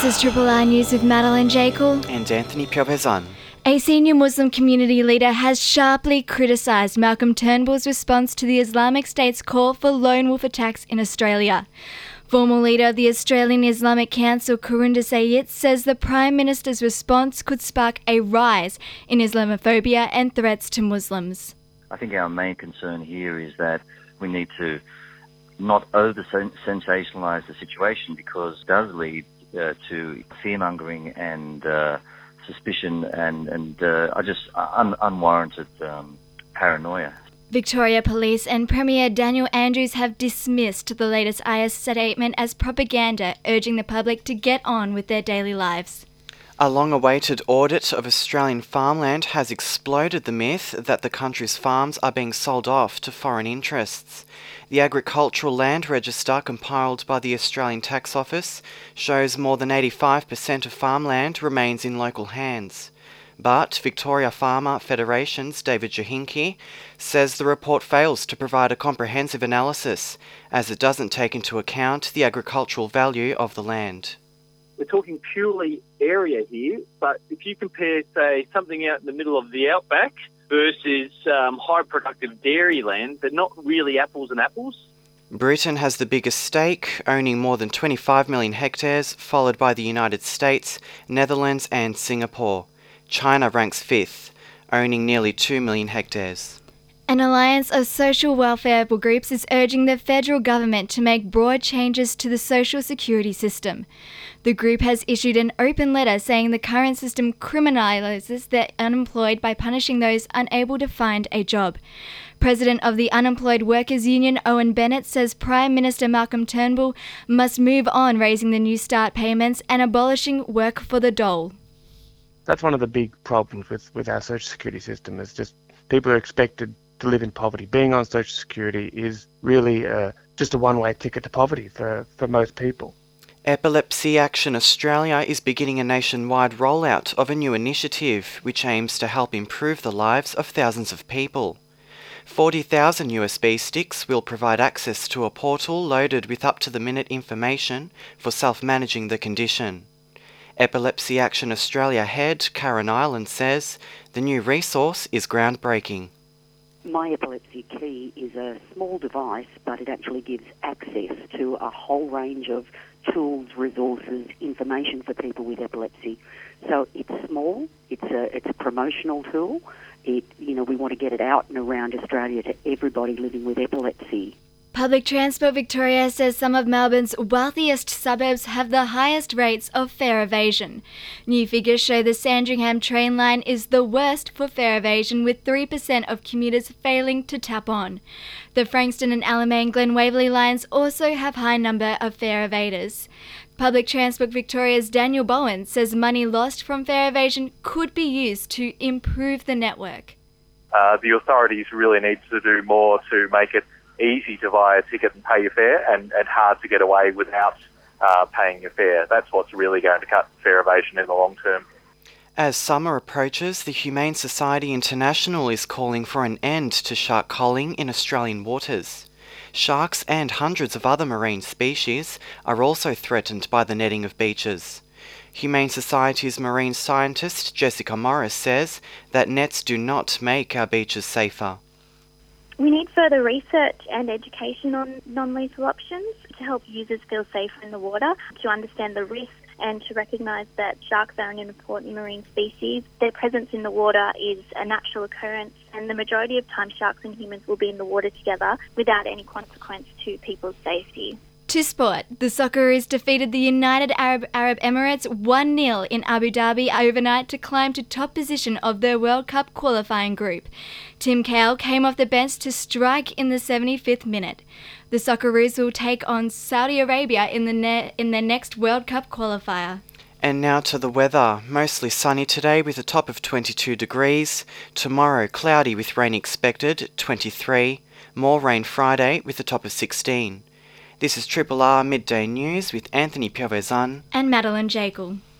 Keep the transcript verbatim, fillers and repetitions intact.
This is Triple R News with Madeline Jekyll and Anthony Piovesan. A senior Muslim community leader has sharply criticised Malcolm Turnbull's response to the Islamic State's call for lone wolf attacks in Australia. Former leader of the Australian Islamic Council, Karinda Sayed, says the Prime Minister's response could spark a rise in Islamophobia and threats to Muslims. I think our main concern here is that we need to not over-sensationalise the situation, because it does lead uh, to fear-mongering and uh, suspicion and, and uh, I just un- unwarranted um, paranoia. Victoria Police and Premier Daniel Andrews have dismissed the latest I S statement as propaganda, urging the public to get on with their daily lives. A long-awaited audit of Australian farmland has exploded the myth that the country's farms are being sold off to foreign interests. The Agricultural Land Register compiled by the Australian Tax Office shows more than eighty-five percent of farmland remains in local hands. But Victoria Farmer Federation's David Jahinki says the report fails to provide a comprehensive analysis, as it doesn't take into account the agricultural value of the land. We're talking purely area here, but if you compare, say, something out in the middle of the outback versus um, high productive dairy land, they're not really apples and apples. Britain has the biggest stake, owning more than twenty-five million hectares, followed by the United States, Netherlands and Singapore. China ranks fifth, owning nearly two million hectares. An alliance of social welfare groups is urging the federal government to make broad changes to the social security system. The group has issued an open letter saying the current system criminalises the unemployed by punishing those unable to find a job. President of the Unemployed Workers Union, Owen Bennett, says Prime Minister Malcolm Turnbull must move on raising the New Start payments and abolishing work for the dole. That's one of the big problems with, with our social security system, is just people are expected to live in poverty. Being on social security is really uh, just a one-way ticket to poverty for, for most people. Epilepsy Action Australia is beginning a nationwide rollout of a new initiative which aims to help improve the lives of thousands of people. forty thousand U S B sticks will provide access to a portal loaded with up-to-the-minute information for self-managing the condition. Epilepsy Action Australia head Karen Ireland says the new resource is groundbreaking. My Epilepsy Key is a small device, but it actually gives access to a whole range of tools, resources, information for people with epilepsy. So it's small, it's a it's a promotional tool. It you know we want to get it out and around Australia to everybody living with epilepsy. Public Transport Victoria says some of Melbourne's wealthiest suburbs have the highest rates of fare evasion. New figures show the Sandringham train line is the worst for fare evasion, with three percent of commuters failing to tap on. The Frankston and Alamein Glen Waverley lines also have high number of fare evaders. Public Transport Victoria's Daniel Bowen says money lost from fare evasion could be used to improve the network. Uh, the authorities really need to do more to make it easy to buy a ticket and pay your fare, and, and hard to get away without uh, paying your fare. That's what's really going to cut fare evasion in the long term. As summer approaches, the Humane Society International is calling for an end to shark culling in Australian waters. Sharks and hundreds of other marine species are also threatened by the netting of beaches. Humane Society's marine scientist Jessica Morris says that nets do not make our beaches safer. We need further research and education on non-lethal options to help users feel safer in the water, to understand the risks and to recognise that sharks are an important marine species. Their presence in the water is a natural occurrence, and the majority of time sharks and humans will be in the water together without any consequence to people's safety. To sport, the Socceroos defeated the United Arab Arab Emirates one nil in Abu Dhabi overnight to climb to top position of their World Cup qualifying group. Tim Cahill came off the bench to strike in the seventy-fifth minute. The Socceroos will take on Saudi Arabia in the ne- in their next World Cup qualifier. And now to the weather. Mostly sunny today with a top of twenty-two degrees. Tomorrow cloudy with rain expected, twenty-three. More rain Friday with a top of sixteen. This is Triple R Midday News with Anthony Piovesan and Madeline Jekyll.